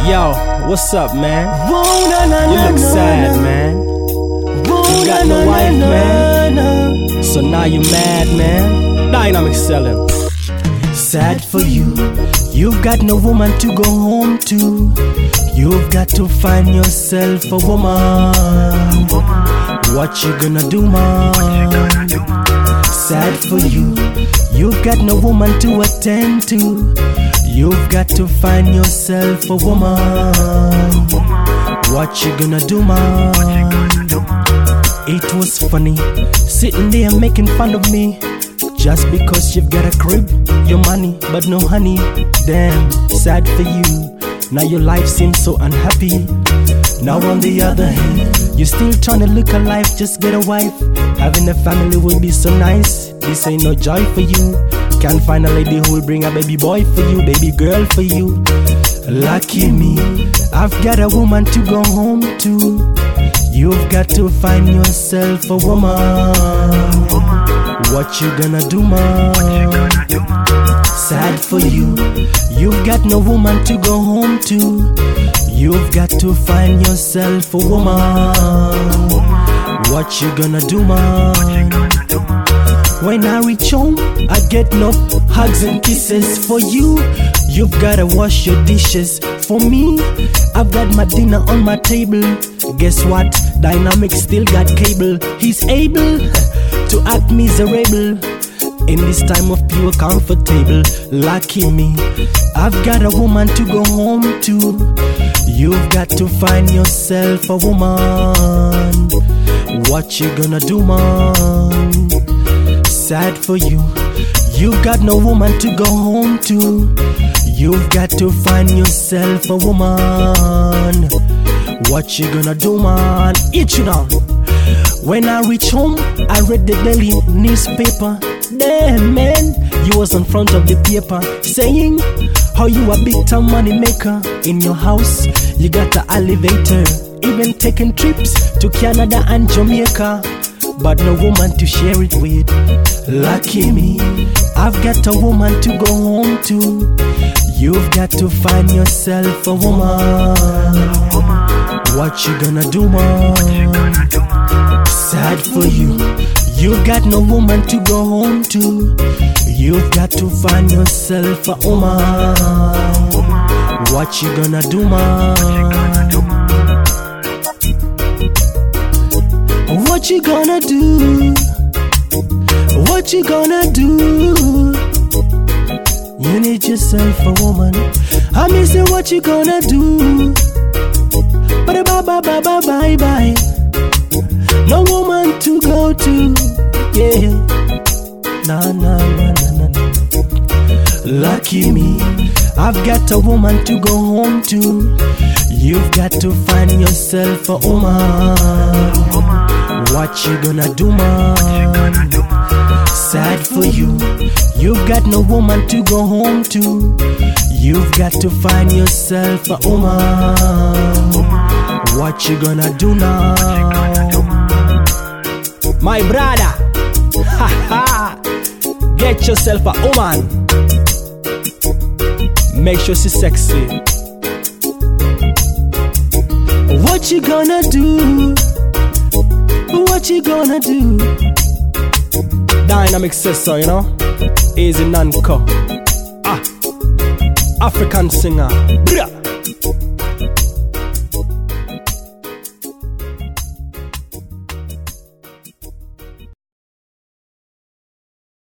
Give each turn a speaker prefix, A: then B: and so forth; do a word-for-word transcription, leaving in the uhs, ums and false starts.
A: Yo, what's up, man?
B: Whoa, na, na,
A: You
B: na,
A: look
B: na,
A: sad,
B: na.
A: man.
B: Whoa,
A: You got
B: na,
A: no
B: na,
A: wife,
B: na,
A: man.
B: na.
A: So now you mad, man. Dynamic selling.
B: Sad for you, you've got no woman to go home to. You've got to find yourself a woman. What you gonna do, man? Sad for you, you've got no woman to attend to. You've got to find yourself a woman. What you gonna do, man? It was funny, sitting there making fun of me. Just because you've got a crib, your money, but no honey. Damn, sad for you. Now your life seems so unhappy. Now on the other hand, you're still trying to look alive, just get a wife. Having a family will be so nice. This ain't no joy for you. Can't find a lady who will bring a baby boy for you, baby girl for you. Lucky me, I've got a woman to go home to. You've got to find yourself a woman. What you gonna do, man? Sad for you, you've got no woman to go home to. You've got to find yourself a woman. What you gonna do, man? When I reach home, I get no hugs and kisses. For you, you've gotta wash your dishes. For me, I've got my dinner on my table. Guess what? Dynamic still got cable. He's able to act miserable in this time of pure comfortable. Lucky me, I've got a woman to go home to. You've got to find yourself a woman. What you gonna do, man? Sad for you, you've got no woman to go home to. You've got to find yourself a woman. What you gonna do, man? Eat you down. When I reach home, I read the daily newspaper. Damn, man, you was in front of the paper saying how you a big time money maker. In your house, you got an elevator, even taking trips to Canada and Jamaica, but no woman to share it with. Lucky me, I've got a woman to go home to. You've got to find yourself a woman. What you gonna do, man? Sad for you, you've got no woman to go home to. You've got to find yourself a woman. What you gonna do, man? What you gonna do? What you gonna do? You need yourself a woman. I mean, say what you gonna do? Bye bye bye bye bye bye bye. No woman to go to, yeah. Nah nah nah nah nah. Lucky me, I've got a woman to go home to. You've got to find yourself a woman. What you gonna do, man? Sad for you, you've got no woman to go home to. You've got to find yourself a woman. What you gonna do now?
A: My brother, ha ha. Get yourself a woman. Make sure she's sexy.
B: What you gonna do? What you gonna do?
A: Dynamic says so, you know. Easy Nanko. Ah, African singer. Blah.